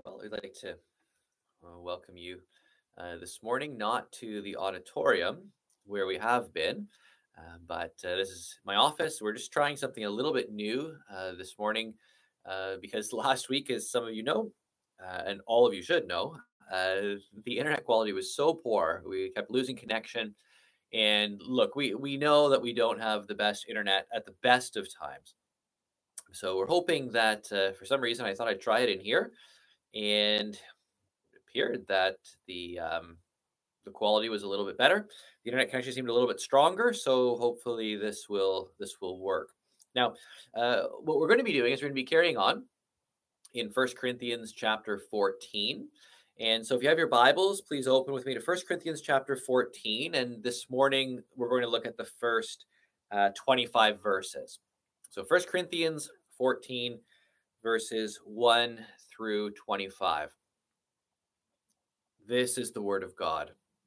Well, I'd like to welcome you this morning, not to the auditorium where we have been, but this is my office. We're just trying something a little bit new this morning because last week, as some of you know, and all of you should know, the internet quality was so poor. We kept losing connection. And look, we know that we don't have the best internet at the best of times. So we're hoping that for some reason I thought I'd try it in here, and appeared that the quality was a little bit better. The internet connection seemed a little bit stronger, so hopefully this will work. Now, what we're going to be doing is we're going to be carrying on in First Corinthians chapter 14. And so if you have your Bibles, please open with me to First Corinthians chapter 14. And this morning, we're going to look at the first 25 verses. So First Corinthians 14, verses 1 through 25. This is the word of God.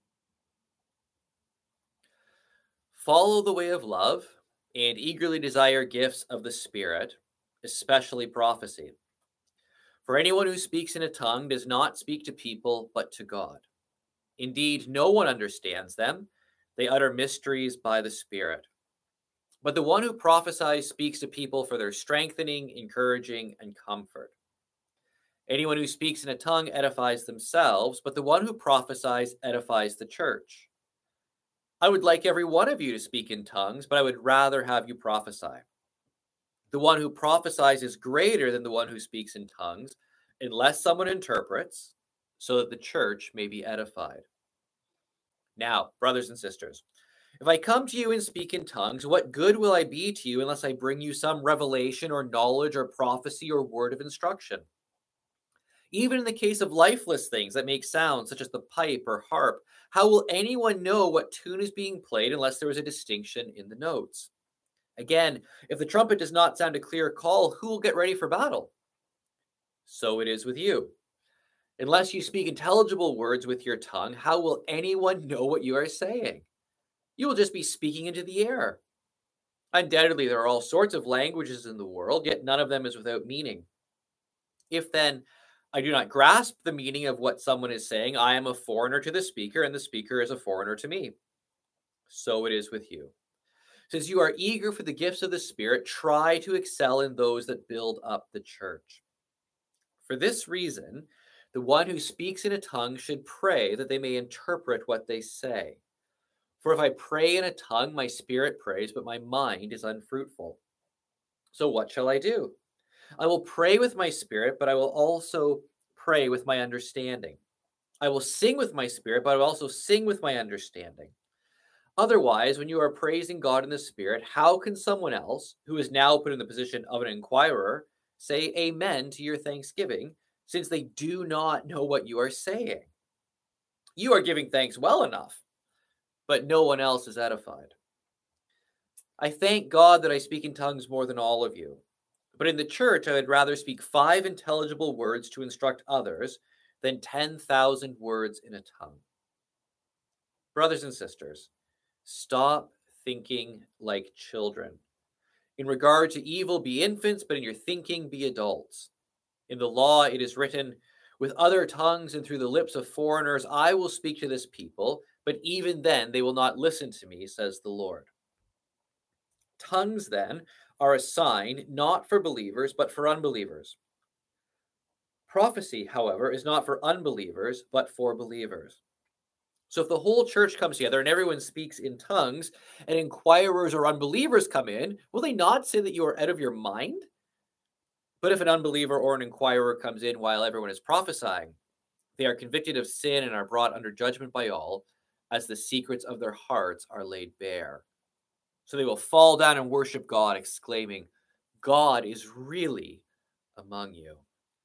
Follow the way of love and eagerly desire gifts of the Spirit, especially prophecy. For anyone who speaks in a tongue does not speak to people, but to God. Indeed, no one understands them. They utter mysteries by the Spirit. But the one who prophesies speaks to people for their strengthening, encouraging, and comfort. Anyone who speaks in a tongue edifies themselves, but the one who prophesies edifies the church. I would like every one of you to speak in tongues, but I would rather have you prophesy. The one who prophesies is greater than the one who speaks in tongues, unless someone interprets, so that the church may be edified. Now, brothers and sisters, if I come to you and speak in tongues, what good will I be to you unless I bring you some revelation or knowledge or prophecy or word of instruction? Even in the case of lifeless things that make sound, such as the pipe or harp, how will anyone know what tune is being played unless there is a distinction in the notes? Again, if the trumpet does not sound a clear call, who will get ready for battle? So it is with you. Unless you speak intelligible words with your tongue, how will anyone know what you are saying? You will just be speaking into the air. Undoubtedly, there are all sorts of languages in the world, yet none of them is without meaning. If then I do not grasp the meaning of what someone is saying, I am a foreigner to the speaker, and the speaker is a foreigner to me. So it is with you. Since you are eager for the gifts of the Spirit, try to excel in those that build up the church. For this reason, the one who speaks in a tongue should pray that they may interpret what they say. For if I pray in a tongue, my spirit prays, but my mind is unfruitful. So what shall I do? I will pray with my spirit, but I will also pray with my understanding. I will sing with my spirit, but I will also sing with my understanding. Otherwise, when you are praising God in the Spirit, how can someone else, who is now put in the position of an inquirer, say amen to your thanksgiving, since they do not know what you are saying? You are giving thanks well enough, but no one else is edified. I thank God that I speak in tongues more than all of you. But in the church, I would rather speak 5 intelligible words to instruct others than 10,000 words in a tongue. Brothers and sisters, stop thinking like children. In regard to evil, be infants, but in your thinking, be adults. In the law, it is written, with other tongues and through the lips of foreigners, I will speak to this people, but even then they will not listen to me, says the Lord. Tongues, then, are a sign not for believers, but for unbelievers. Prophecy, however, is not for unbelievers, but for believers. So if the whole church comes together and everyone speaks in tongues, and inquirers or unbelievers come in, will they not say that you are out of your mind? But if an unbeliever or an inquirer comes in while everyone is prophesying, they are convicted of sin and are brought under judgment by all, as the secrets of their hearts are laid bare. So they will fall down and worship God, exclaiming, God is really among you.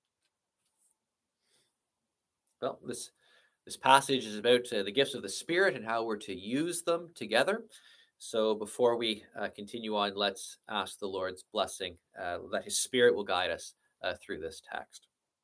Well, this passage is about the gifts of the Spirit and how we're to use them together. So before we continue on, let's ask the Lord's blessing that his Spirit will guide us through this text.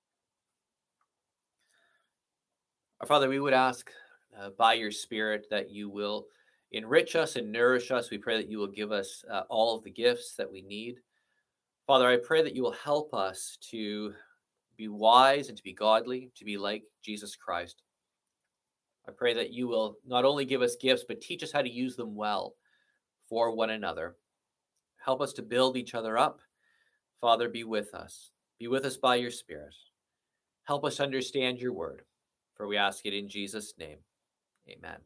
Our Father, we would ask by your Spirit that you will enrich us and nourish us. We pray that you will give us all of the gifts that we need. Father, I pray that you will help us to be wise and to be godly, to be like Jesus Christ. I pray that you will not only give us gifts, but teach us how to use them well for one another. Help us to build each other up. Father, be with us. Be with us by your Spirit. Help us understand your word, for we ask it in Jesus' name. Amen.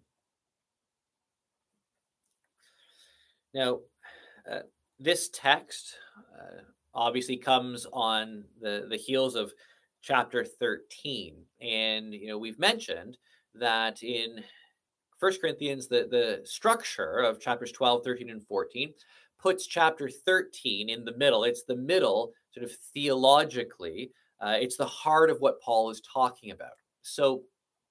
Now, this text obviously comes on the heels of chapter 13. And, we've mentioned that in 1 Corinthians, the structure of chapters 12, 13, and 14 puts chapter 13 in the middle. It's the middle, sort of theologically. It's the heart of what Paul is talking about. So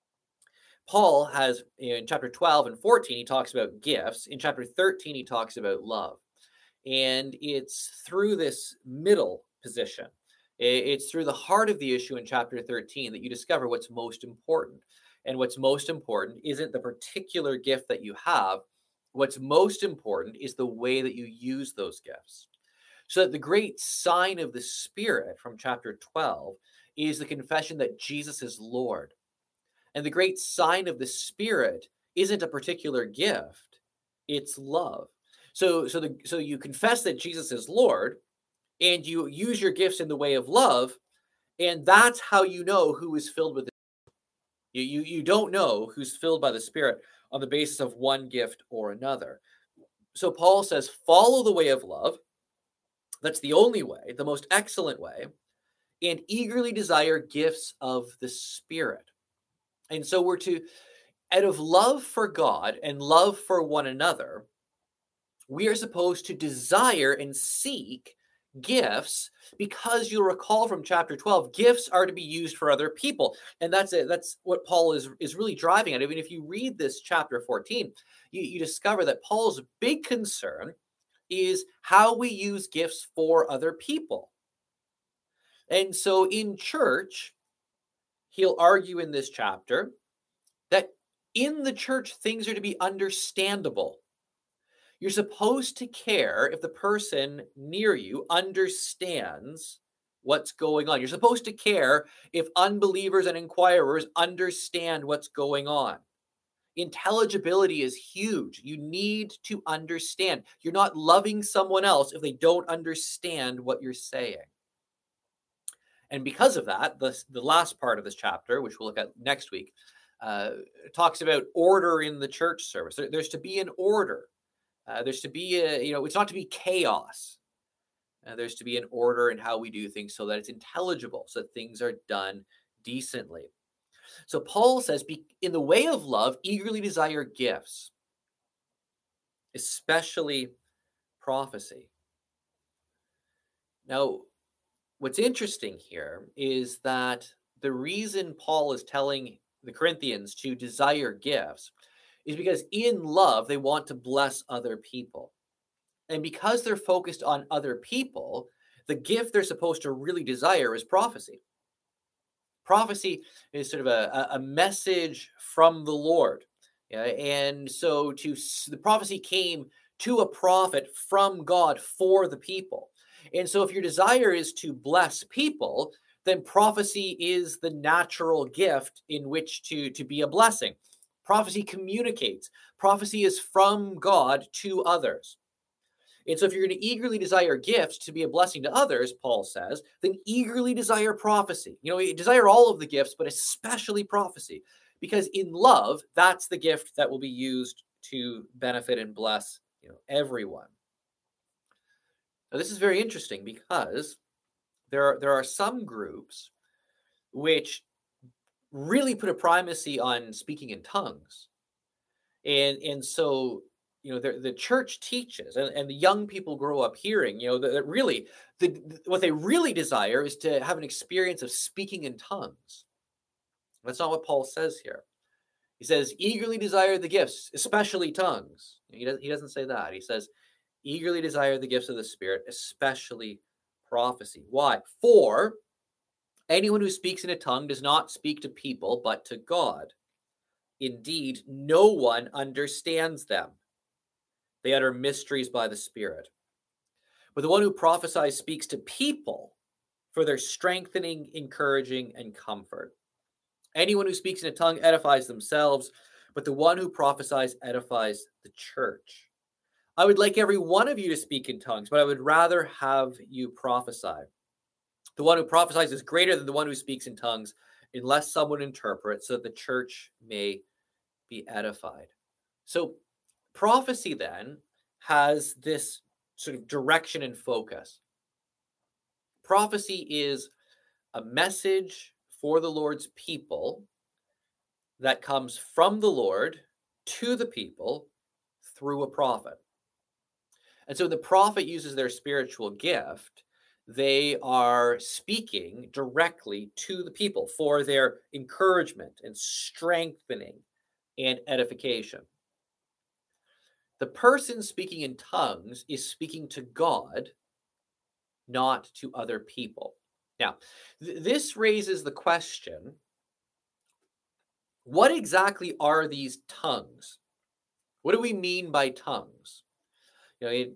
Paul has, in chapter 12 and 14, he talks about gifts. In chapter 13, he talks about love. And it's through this middle position, it's through the heart of the issue in chapter 13 that you discover what's most important. And what's most important isn't the particular gift that you have. What's most important is the way that you use those gifts. So that the great sign of the Spirit from chapter 12 is the confession that Jesus is Lord. And the great sign of the Spirit isn't a particular gift, it's love. So you confess that Jesus is Lord, and you use your gifts in the way of love, and that's how you know who is filled with it. You don't know who's filled by the Spirit on the basis of one gift or another. So Paul says, follow the way of love. That's the only way, the most excellent way, and eagerly desire gifts of the Spirit. And so we're to, out of love for God and love for one another, we are supposed to desire and seek gifts, because you'll recall from chapter 12, gifts are to be used for other people. And that's it. That's what Paul is really driving at. I mean, if you read this chapter 14, you discover that Paul's big concern is how we use gifts for other people. And so in church, he'll argue in this chapter that in the church, things are to be understandable. You're supposed to care if the person near you understands what's going on. You're supposed to care if unbelievers and inquirers understand what's going on. Intelligibility is huge. You need to understand. You're not loving someone else if they don't understand what you're saying. And because of that, the last part of this chapter, which we'll look at next week, talks about order in the church service. There's to be an order. There's to be it's not to be chaos. There's to be an order in how we do things so that it's intelligible, so that things are done decently. So Paul says, in the way of love, eagerly desire gifts, especially prophecy. Now, what's interesting here is that the reason Paul is telling the Corinthians to desire gifts is because in love, they want to bless other people. And because they're focused on other people, the gift they're supposed to really desire is prophecy. Prophecy is sort of a message from the Lord. And so the prophecy came to a prophet from God for the people. And so if your desire is to bless people, then prophecy is the natural gift in which to be a blessing. Prophecy communicates. Prophecy is from God to others. And so if you're going to eagerly desire gifts to be a blessing to others, Paul says, then eagerly desire prophecy. Desire all of the gifts, but especially prophecy. Because in love, that's the gift that will be used to benefit and bless everyone. Now, this is very interesting because there are some groups which really put a primacy on speaking in tongues. And so, the church teaches, and the young people grow up hearing, that really, what they really desire is to have an experience of speaking in tongues. That's not what Paul says here. He says, eagerly desire the gifts, especially tongues. He doesn't say that. He says, eagerly desire the gifts of the Spirit, especially prophecy. Why? For anyone who speaks in a tongue does not speak to people, but to God. Indeed, no one understands them. They utter mysteries by the Spirit. But the one who prophesies speaks to people for their strengthening, encouraging, and comfort. Anyone who speaks in a tongue edifies themselves, but the one who prophesies edifies the church. I would like every one of you to speak in tongues, but I would rather have you prophesy. The one who prophesies is greater than the one who speaks in tongues, unless someone interprets, so that the church may be edified. So prophecy then has this sort of direction and focus. Prophecy is a message for the Lord's people that comes from the Lord to the people through a prophet. And so the prophet uses their spiritual gift. They are speaking directly to the people for their encouragement and strengthening and edification. The person speaking in tongues is speaking to God, not to other people. Now, this raises the question, what exactly are these tongues? What do we mean by tongues? You know,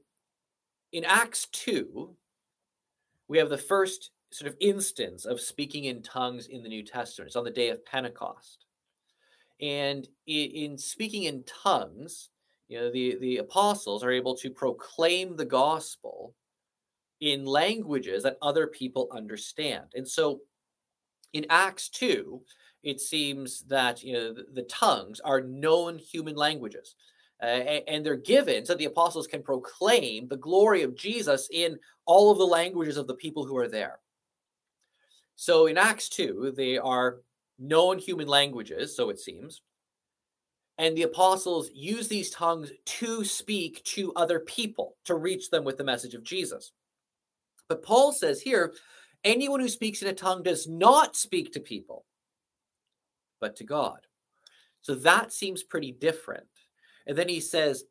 in Acts 2, we have the first sort of instance of speaking in tongues in the New Testament. It's on the day of Pentecost. And in speaking in tongues, you know, the apostles are able to proclaim the gospel in languages that other people understand. And so in Acts 2, it seems that, you know, the tongues are known human languages. And they're given so the apostles can proclaim the glory of Jesus in all of the languages of the people who are there. So in Acts 2, they are known human languages, so it seems. And the apostles use these tongues to speak to other people, to reach them with the message of Jesus. But Paul says here, anyone who speaks in a tongue does not speak to people, but to God. So that seems pretty different. And then he says,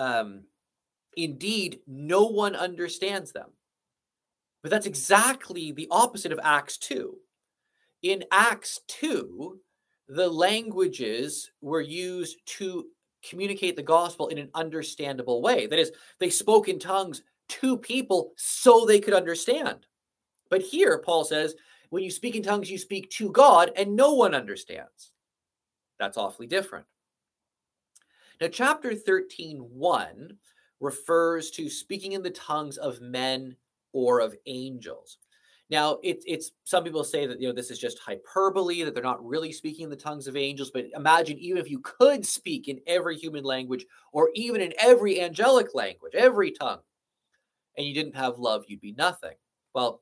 indeed, no one understands them. But that's exactly the opposite of Acts 2. In Acts 2, the languages were used to communicate the gospel in an understandable way. That is, they spoke in tongues to people so they could understand. But here, Paul says, when you speak in tongues, you speak to God and no one understands. That's awfully different. Now, chapter 13:1 refers to speaking in the tongues of men or of angels. Now, it's some people say that, you know, this is just hyperbole, that they're not really speaking in the tongues of angels. But imagine, even if you could speak in every human language, or even in every angelic language, every tongue, and you didn't have love, you'd be nothing. Well,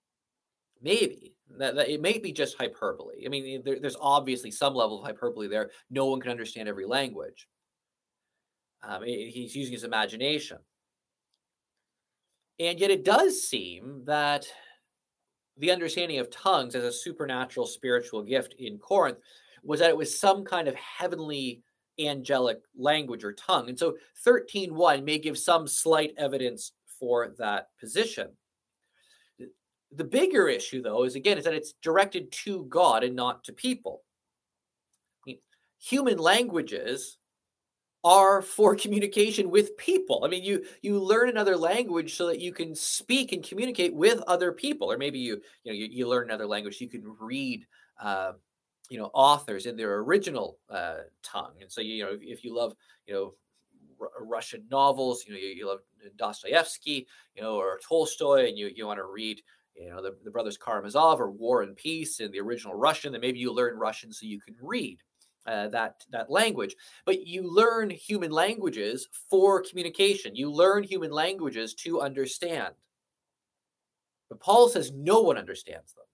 maybe that it may be just hyperbole. I mean, there's obviously some level of hyperbole there. No one can understand every language. He's using his imagination. And yet it does seem that the understanding of tongues as a supernatural spiritual gift in Corinth was that it was some kind of heavenly angelic language or tongue. And so 13:1 may give some slight evidence for that position. The bigger issue, though, is that it's directed to God and not to people. I mean, human languages are for communication with people. I mean, you learn another language so that you can speak and communicate with other people. Or maybe you learn another language so you can read authors in their original tongue. And so if you love Russian novels, you love Dostoevsky, or Tolstoy, and you want to read the Brothers Karamazov or War and Peace in the original Russian, then maybe you learn Russian so you can read that language. But you learn human languages for communication. You learn human languages to understand. But Paul says no one understands them.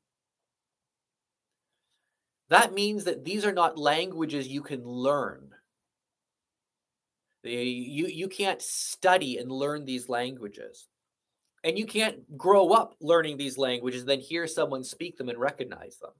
That means that these are not languages you can learn. You can't study and learn these languages. And you can't grow up learning these languages, then hear someone speak them and recognize them.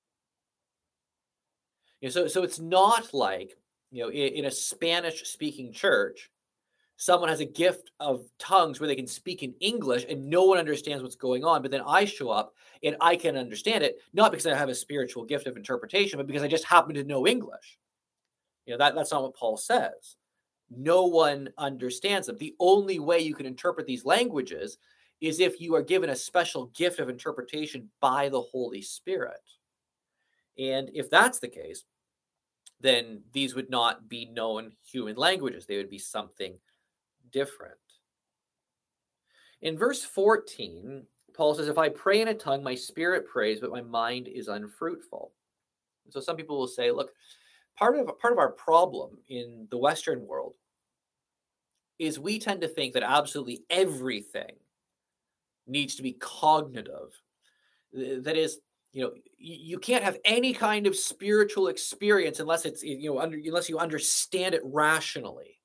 So it's not like, in a Spanish-speaking church, someone has a gift of tongues where they can speak in English and no one understands what's going on. But then I show up and I can understand it, not because I have a spiritual gift of interpretation, but because I just happen to know English. That's not what Paul says. No one understands them. The only way you can interpret these languages is if you are given a special gift of interpretation by the Holy Spirit. And if that's the case, then these would not be known human languages. They would be something different. In verse 14, Paul says, if I pray in a tongue, my spirit prays, but my mind is unfruitful. And so some people will say, look, part of our problem in the Western world is we tend to think that absolutely everything needs to be cognitive. That is, you can't have any kind of spiritual experience unless it's, unless you understand it rationally.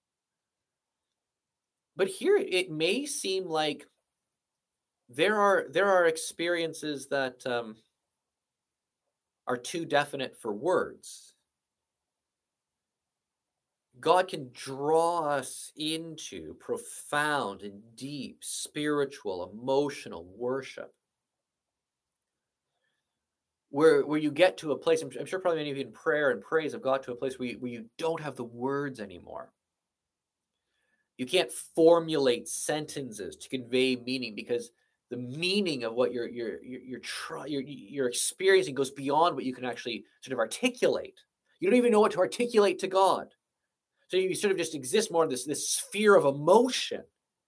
But here it may seem like there are experiences that are too definite for words. God can draw us into profound and deep spiritual, emotional worship, where you get to a place, I'm sure probably many of you in prayer and praise have got to a place where you don't have the words anymore. You can't formulate sentences to convey meaning because the meaning of what you're experiencing goes beyond what you can actually sort of articulate. You don't even know what to articulate to God. So you sort of just exist more in this sphere of emotion.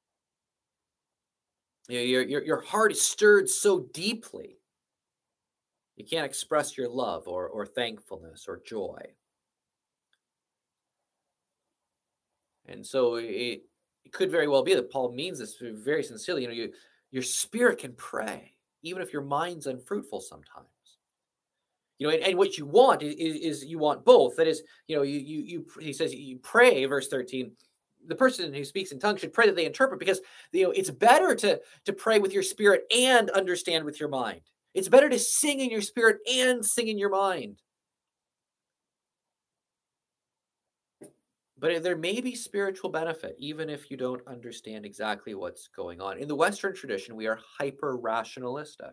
Your heart is stirred so deeply. You can't express your love or thankfulness or joy. And so it could very well be that Paul means this very sincerely. Your spirit can pray, even if your mind's unfruitful sometimes. And what you want is you want both. That is, he says you pray, verse 13. The person who speaks in tongues should pray that they interpret, because it's better to pray with your spirit and understand with your mind. It's better to sing in your spirit and sing in your mind. But there may be spiritual benefit, even if you don't understand exactly what's going on. In the Western tradition, we are hyper-rationalistic.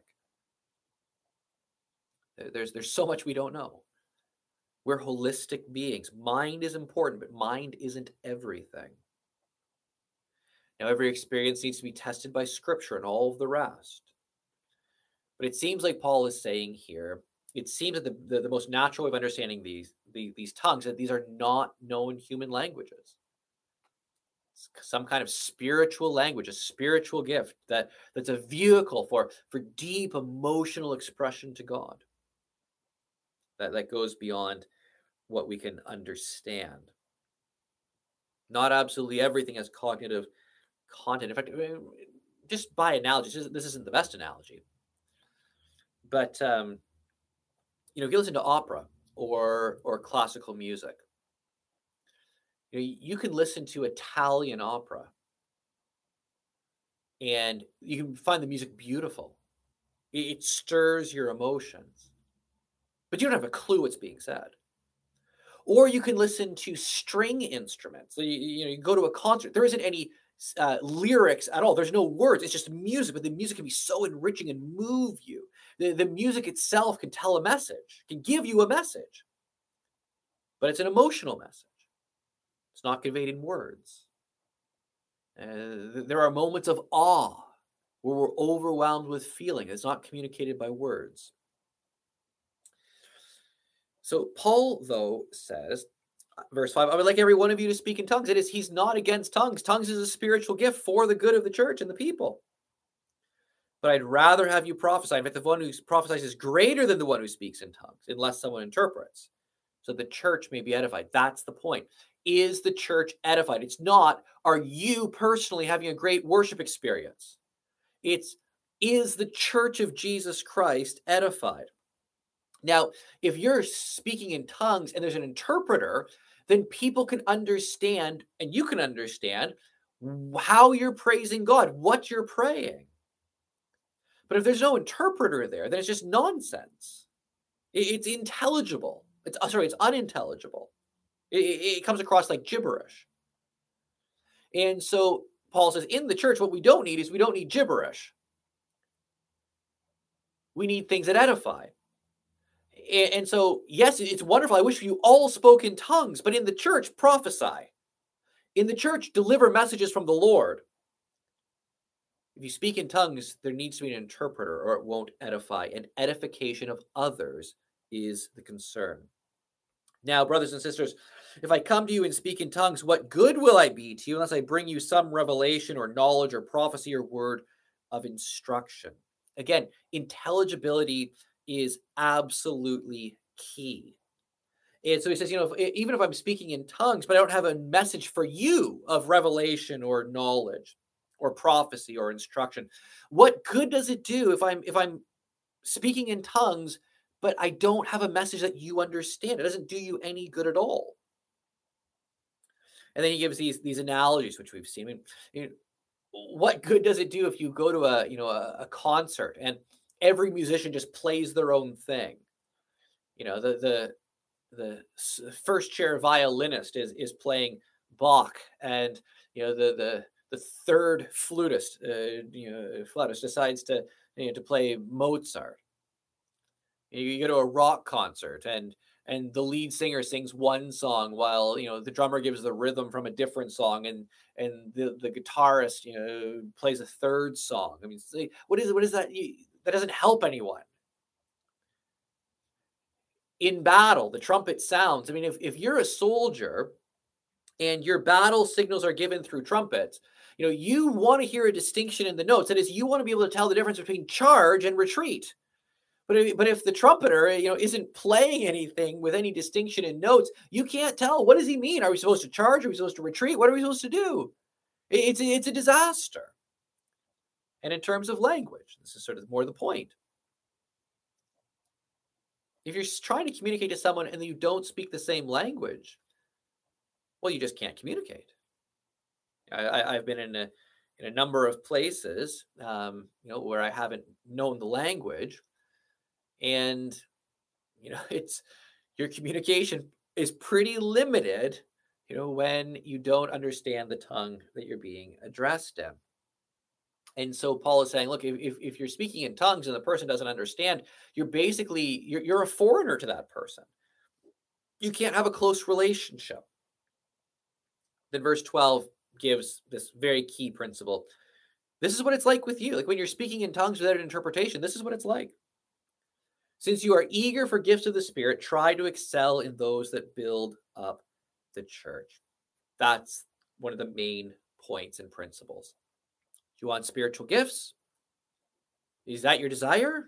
There's so much we don't know. We're holistic beings. Mind is important, but mind isn't everything. Now, every experience needs to be tested by Scripture and all of the rest. But it seems like Paul is saying here, it seems that the most natural way of understanding these tongues, that these are not known human languages. It's some kind of spiritual language, a spiritual gift that's a vehicle for deep emotional expression to God. That goes beyond what we can understand. Not absolutely everything has cognitive content. In fact, just by analogy, this isn't the best analogy. But if you listen to opera or classical music, you can listen to Italian opera and you can find the music beautiful. It stirs your emotions, but you don't have a clue what's being said. Or you can listen to string instruments. So you go to a concert. There isn't any lyrics at all. There's no words. It's just music, but the music can be so enriching and move you. The music itself can tell a message, can give you a message, but it's an emotional message. It's not conveyed in words. There are moments of awe where we're overwhelmed with feeling. It's not communicated by words. So Paul, though, says, verse 5, I would like every one of you to speak in tongues. He's not against tongues. Tongues is a spiritual gift for the good of the church and the people. But I'd rather have you prophesy. In fact, the one who prophesies is greater than the one who speaks in tongues, unless someone interprets. So the church may be edified. That's the point. Is the church edified? It's not, are you personally having a great worship experience? It's, is the church of Jesus Christ edified? Now, if you're speaking in tongues and there's an interpreter, then people can understand, and you can understand how you're praising God, what you're praying. But if there's no interpreter there, then it's just nonsense. It's intelligible. It's unintelligible. It comes across like gibberish. And so Paul says, in the church, what we don't need gibberish. We need things that edify. And so, yes, it's wonderful. I wish you all spoke in tongues, but in the church, prophesy. In the church, deliver messages from the Lord. If you speak in tongues, there needs to be an interpreter or it won't edify, and edification of others is the concern. Now, brothers and sisters, if I come to you and speak in tongues, what good will I be to you unless I bring you some revelation or knowledge or prophecy or word of instruction? Again, intelligibility is absolutely key. And so he says, even if I'm speaking in tongues, but I don't have a message for you of revelation or knowledge or prophecy or instruction, what good does it do if I'm speaking in tongues, but I don't have a message that you understand? It doesn't do you any good at all. And then he gives these analogies, which we've seen. I mean, what good does it do if you go to a concert and every musician just plays their own thing? The first chair violinist is playing Bach, and the third flautist decides to play Mozart. You go to a rock concert and the lead singer sings one song while the drummer gives the rhythm from a different song, and the guitarist plays a third song. I mean, what is that? That doesn't help anyone. In battle, the trumpet sounds. I mean, if you're a soldier and your battle signals are given through trumpets, you want to hear a distinction in the notes. That is, you want to be able to tell the difference between charge and retreat. But if the trumpeter, isn't playing anything with any distinction in notes, you can't tell. What does he mean? Are we supposed to charge? Are we supposed to retreat? What are we supposed to do? It's a disaster. And in terms of language, this is sort of more the point. If you're trying to communicate to someone and you don't speak the same language, well, you just can't communicate. I've been in a number of places, where I haven't known the language, and it's your communication is pretty limited, when you don't understand the tongue that you're being addressed in. And so Paul is saying, look, if you're speaking in tongues and the person doesn't understand, you're basically you're a foreigner to that person. You can't have a close relationship. Then verse 12 gives this very key principle. This is what it's like with you. Like when you're speaking in tongues without an interpretation, this is what it's like. Since you are eager for gifts of the Spirit, try to excel in those that build up the church. That's one of the main points and principles. Do you want spiritual gifts? Is that your desire?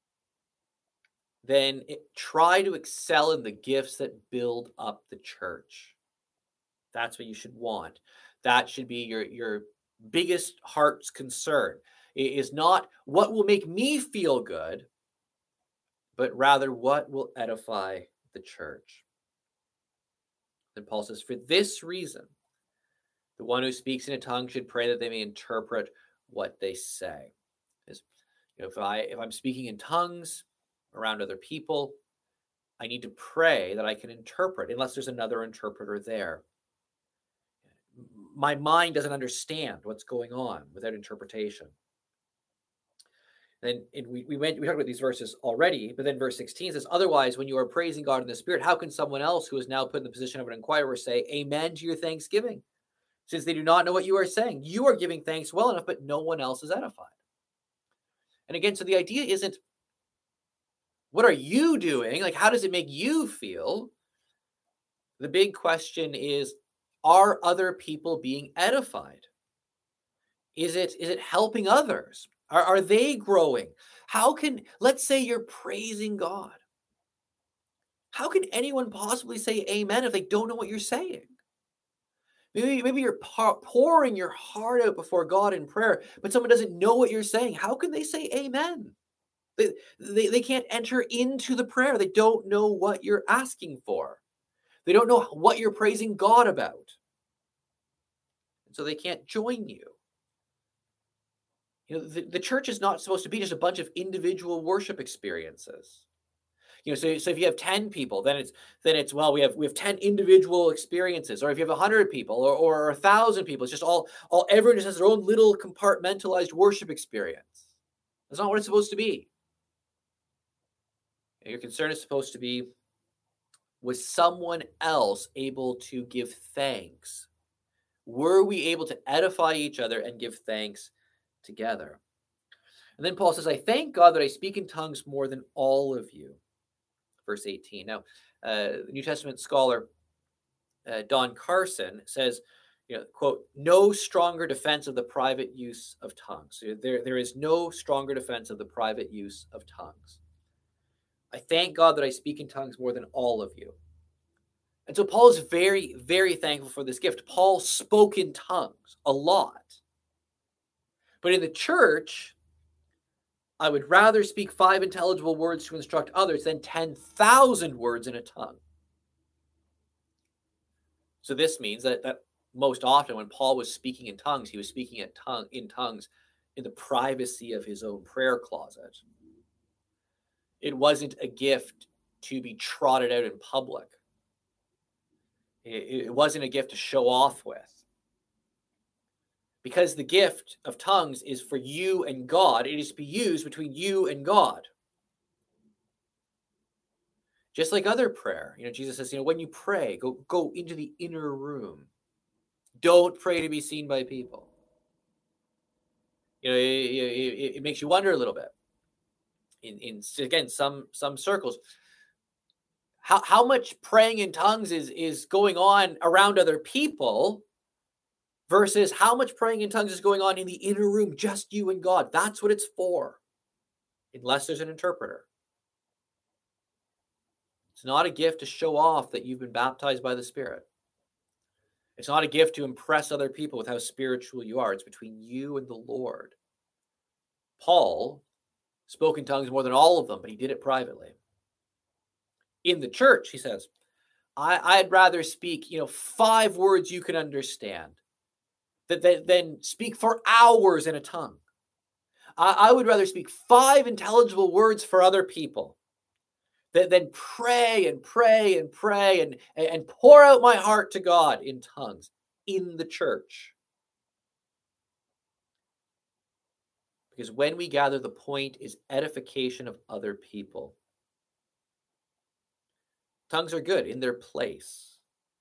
Then try to excel in the gifts that build up the church. That's what you should want. That should be your biggest heart's concern. It is not what will make me feel good, but rather what will edify the church. Then Paul says, for this reason, the one who speaks in a tongue should pray that they may interpret what they say. Because, if I'm speaking in tongues around other people, I need to pray that I can interpret, unless there's another interpreter there. My mind doesn't understand what's going on without interpretation. And we talked about these verses already, but then verse 16 says, otherwise, when you are praising God in the Spirit, how can someone else who is now put in the position of an inquirer say amen to your thanksgiving? Since they do not know what you are saying, you are giving thanks well enough, but no one else is edified. And again, so the idea isn't, what are you doing? Like, how does it make you feel? The big question is, are other people being edified? Is it helping others? Are they growing? Let's say you're praising God. How can anyone possibly say amen if they don't know what you're saying? Maybe you're pouring your heart out before God in prayer, but someone doesn't know what you're saying. How can they say amen? They can't enter into the prayer. They don't know what you're asking for. They don't know what you're praising God about. And so they can't join you. The church is not supposed to be just a bunch of individual worship experiences. So if you have 10 people, then it's well, we have 10 individual experiences. Or if you have 100 people or 1,000 people, it's just all everyone just has their own little compartmentalized worship experience. That's not what it's supposed to be. Your concern is supposed to be, was someone else able to give thanks? Were we able to edify each other and give thanks together. And then Paul says, I thank God that I speak in tongues more than all of you. Verse 18. Now, the New Testament scholar Don Carson says, quote, no stronger defense of the private use of tongues. So there is no stronger defense of the private use of tongues. I thank God that I speak in tongues more than all of you. And so Paul is very, very thankful for this gift. Paul spoke in tongues a lot. But in the church, I would rather speak 5 intelligible words to instruct others than 10,000 words in a tongue. So this means that most often when Paul was speaking in tongues, he was speaking in tongues in the privacy of his own prayer closet. It wasn't a gift to be trotted out in public. It wasn't a gift to show off with. Because the gift of tongues is for you and God, it is to be used between you and God. Just like other prayer, Jesus says, when you pray, go into the inner room. Don't pray to be seen by people. It makes you wonder a little bit. In again, some circles, how much praying in tongues is going on around other people versus how much praying in tongues is going on in the inner room, just you and God. That's what it's for, unless there's an interpreter. It's not a gift to show off that you've been baptized by the Spirit. It's not a gift to impress other people with how spiritual you are. It's between you and the Lord. Paul spoke in tongues more than all of them, but he did it privately. In the church, he says, I'd rather speak, 5 words you can understand than speak for hours in a tongue. I would rather speak 5 intelligible words for other people than pray and pray and pray and pour out my heart to God in tongues in the church. Because when we gather, the point is edification of other people. Tongues are good in their place.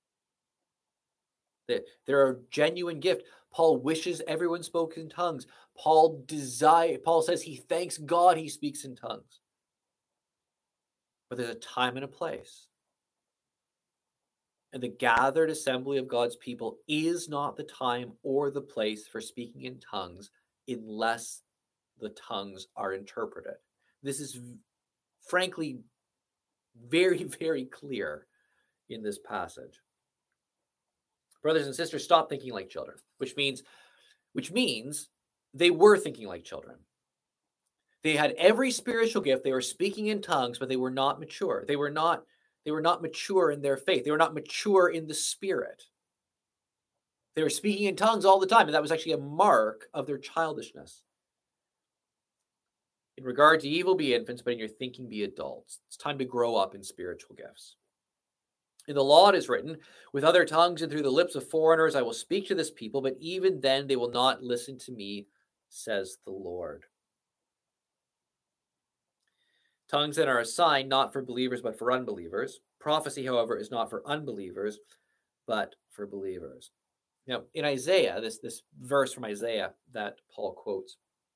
They're a genuine gift. Paul wishes everyone spoke in tongues. Paul says he thanks God he speaks in tongues. But there's a time and a place. And the gathered assembly of God's people is not the time or the place for speaking in tongues unless the tongues are interpreted. This is frankly very, very clear in this passage. Brothers and sisters, stop thinking like children, which means they were thinking like children. They had every spiritual gift. They were speaking in tongues, but they were not mature. They were not mature in their faith. They were not mature in the Spirit. They were speaking in tongues all the time, and that was actually a mark of their childishness. In regard to evil, be infants, but in your thinking, be adults. It's time to grow up in spiritual gifts. In the law it is written, with other tongues and through the lips of foreigners I will speak to this people, but even then they will not listen to me, says the Lord. Tongues then are a sign not for believers, but for unbelievers. Prophecy, however, is not for unbelievers, but for believers. Now, in Isaiah, this verse from Isaiah that Paul quotes,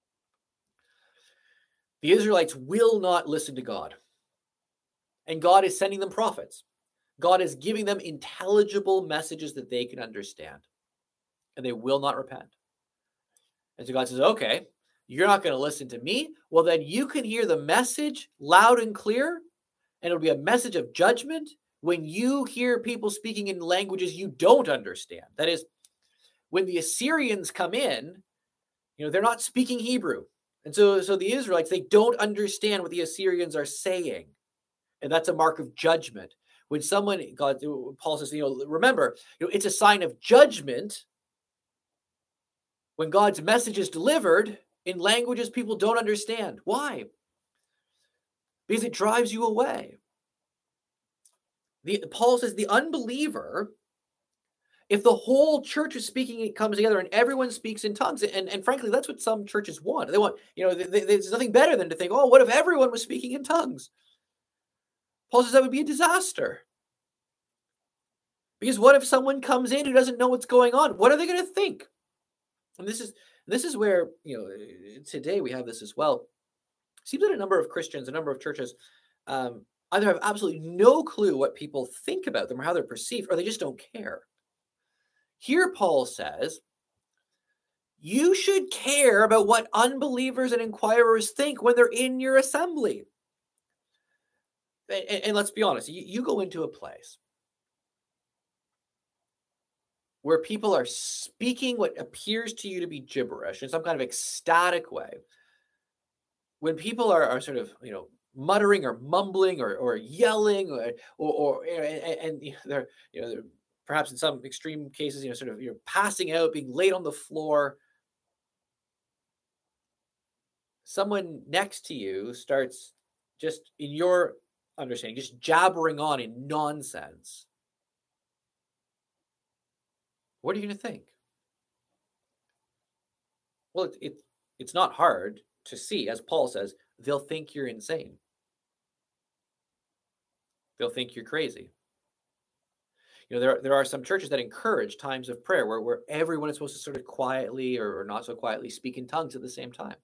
the Israelites will not listen to God. And God is sending them prophets. God is giving them intelligible messages that they can understand. And they will not repent. And so God says, okay, you're not going to listen to me? Well, then you can hear the message loud and clear. And it'll be a message of judgment when you hear people speaking in languages you don't understand. That is, when the Assyrians come in, they're not speaking Hebrew. And so the Israelites, they don't understand what the Assyrians are saying. And that's a mark of judgment. When Paul says, remember, it's a sign of judgment when God's message is delivered in languages people don't understand. Why? Because it drives you away. Paul says the unbeliever, if the whole church is speaking, it comes together and everyone speaks in tongues. And frankly, that's what some churches want. They want, there's nothing better than to think, oh, what if everyone was speaking in tongues? Paul says that would be a disaster. Because what if someone comes in who doesn't know what's going on? What are they going to think? And this This is where, today we have this as well. Seems that a number of Christians, a number of churches, either have absolutely no clue what people think about them or how they're perceived, or they just don't care. Here, Paul says, you should care about what unbelievers and inquirers think when they're in your assembly. And let's be honest, you go into a place where people are speaking what appears to you to be gibberish in some kind of ecstatic way. When people are sort of, muttering or mumbling or yelling and they're, they're perhaps in some extreme cases, sort of, passing out, being laid on the floor. Someone next to you starts, just in your understanding, just jabbering on in nonsense. What are you going to think? Well, it's not hard to see, as Paul says, they'll think you're insane. They'll think you're crazy. There are some churches that encourage times of prayer where everyone is supposed to sort of quietly or not so quietly speak in tongues at the same time.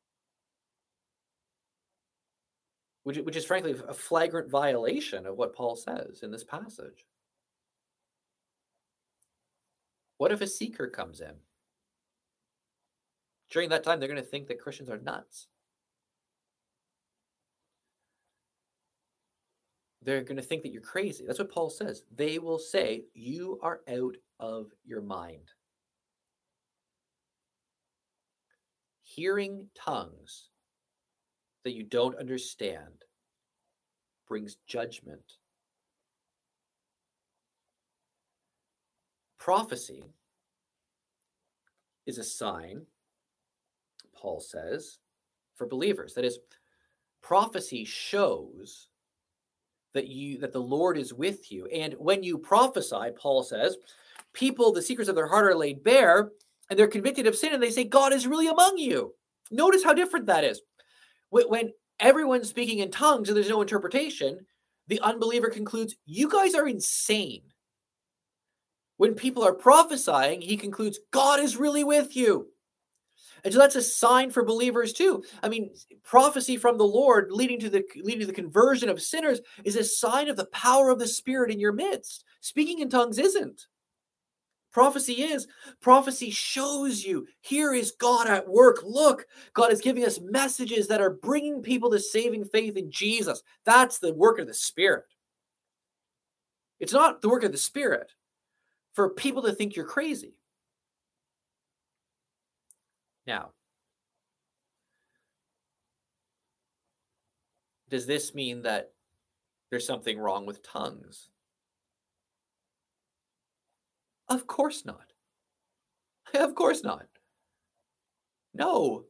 Which is frankly a flagrant violation of what Paul says in this passage. What if a seeker comes in? During that time, they're going to think that Christians are nuts. They're going to think that you're crazy. That's what Paul says. They will say, you are out of your mind. Hearing tongues that you don't understand brings judgment. Prophecy is a sign, Paul says, for believers. That is, prophecy shows that the Lord is with you. And when you prophesy, Paul says, the secrets of their heart are laid bare, and they're convicted of sin, and they say, God is really among you. Notice how different that is. When everyone's speaking in tongues and there's no interpretation, the unbeliever concludes, you guys are insane. When people are prophesying, he concludes, God is really with you. And so that's a sign for believers too. I mean, prophecy from the Lord leading to the conversion of sinners is a sign of the power of the Spirit in your midst. Speaking in tongues isn't. Prophecy shows you, here is God at work. Look, God is giving us messages that are bringing people to saving faith in Jesus. That's the work of the Spirit. It's not the work of the Spirit for people to think you're crazy. Now, does this mean that there's something wrong with tongues? Of course not. Of course not. No.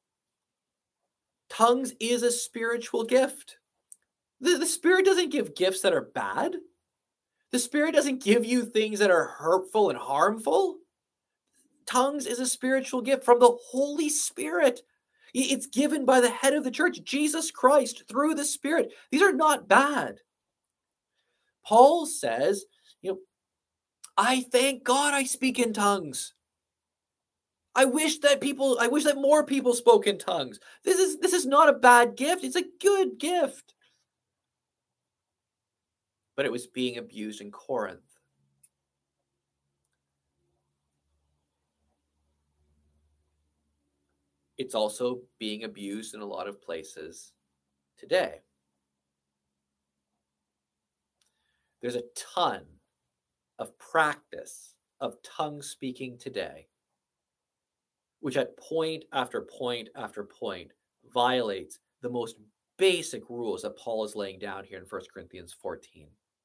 Tongues is a spiritual gift. The Spirit doesn't give gifts that are bad. The Spirit doesn't give you things that are hurtful and harmful. Tongues is a spiritual gift from the Holy Spirit. It's given by the head of the church, Jesus Christ, through the Spirit. These are not bad. Paul says, I thank God I speak in tongues. I wish that more people spoke in tongues. This is not a bad gift. It's a good gift. But it was being abused in Corinth. It's also being abused in a lot of places today. There's a ton of practice of tongue speaking today, which at point after point after point violates the most basic rules that Paul is laying down here in 1 Corinthians 14.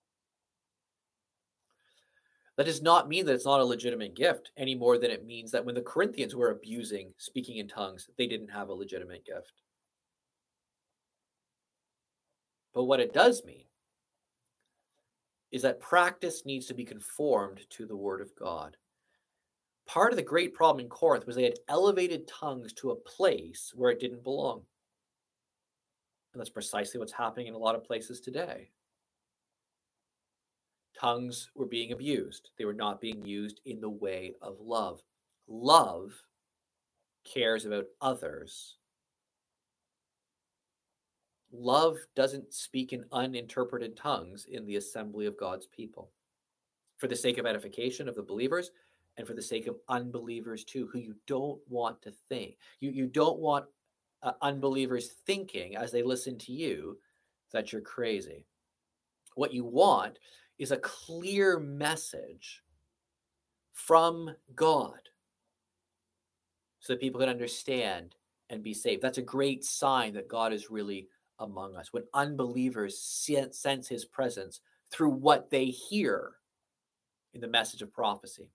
That does not mean that it's not a legitimate gift any more than it means that when the Corinthians were abusing speaking in tongues, they didn't have a legitimate gift. But what it does mean is that practice needs to be conformed to the Word of God. Part of the great problem in Corinth was they had elevated tongues to a place where it didn't belong. And that's precisely what's happening in a lot of places today. Tongues were being abused. They were not being used in the way of love. Love cares about others. Love doesn't speak in uninterpreted tongues in the assembly of God's people, for the sake of edification of the believers and for the sake of unbelievers too, who you don't want to think. You don't want unbelievers thinking as they listen to you that you're crazy. What you want is a clear message from God so that people can understand and be saved. That's a great sign that God is really among us. When unbelievers sense his presence through what they hear in the message of prophecy.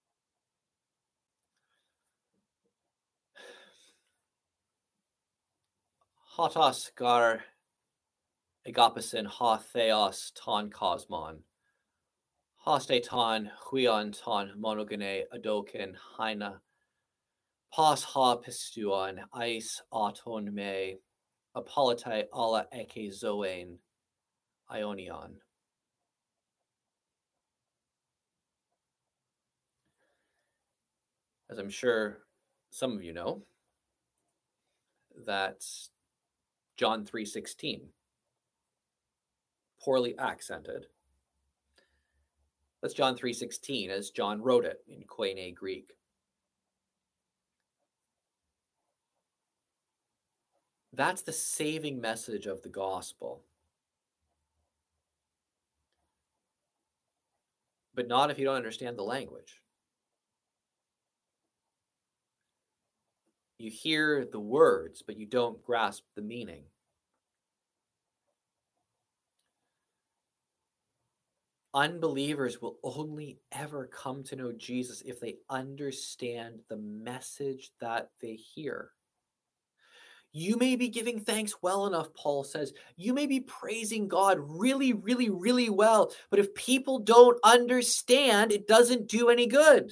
Hotos gar agapasin ha theos ton cosmon. Hoste ton huion ton monogene adokin haina. Pas ha pistuon eis auton me apolitai alla eke zoen ionion. As I'm sure some of you know, that's John 3:16, poorly accented. That's John 3:16 as John wrote it in Koine Greek. That's the saving message of the gospel. But not if you don't understand the language. You hear the words, but you don't grasp the meaning. Unbelievers will only ever come to know Jesus if they understand the message that they hear. You may be giving thanks well enough, Paul says. You may be praising God really, really, really well. But if people don't understand, it doesn't do any good.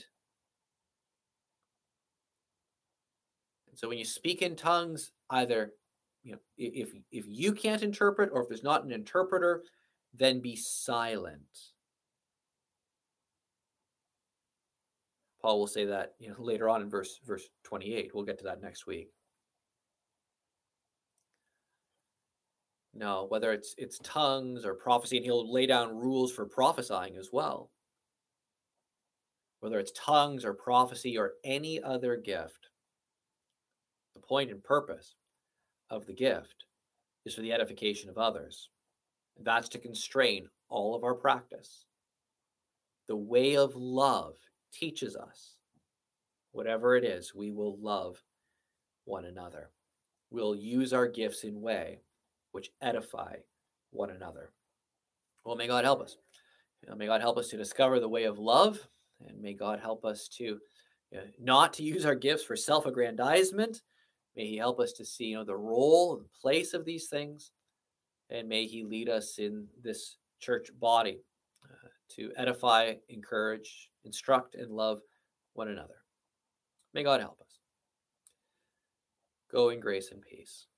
And so when you speak in tongues, either if you can't interpret or if there's not an interpreter, then be silent. Paul will say that later on in verse 28. We'll get to that next week. No, whether it's tongues or prophecy, and he'll lay down rules for prophesying as well. Whether it's tongues or prophecy or any other gift, the point and purpose of the gift is for the edification of others. That's to constrain all of our practice. The way of love teaches us, whatever it is, we will love one another. We'll use our gifts in way which edify one another. Well, may God help us. May God help us to discover the way of love, and may God help us to not to use our gifts for self-aggrandizement. May he help us to see the role and place of these things, and may he lead us in this church body to edify, encourage, instruct, and love one another. May God help us. Go in grace and peace.